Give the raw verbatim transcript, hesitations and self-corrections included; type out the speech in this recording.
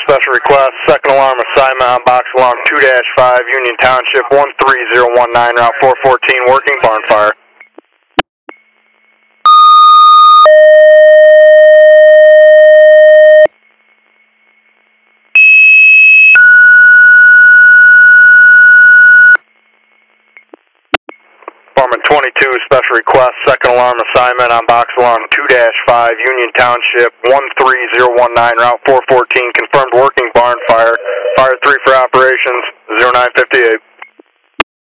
special request, second alarm assignment on box alarm two dash five, Union Township one three zero one nine, route four fourteen, working barn fire. Department twenty-two, special request, second alarm assignment on box alarm two dash five, Union Township one three zero one nine, route four fourteen, confirmed working barn fire. Fire three for operations, zero nine fifty-eight.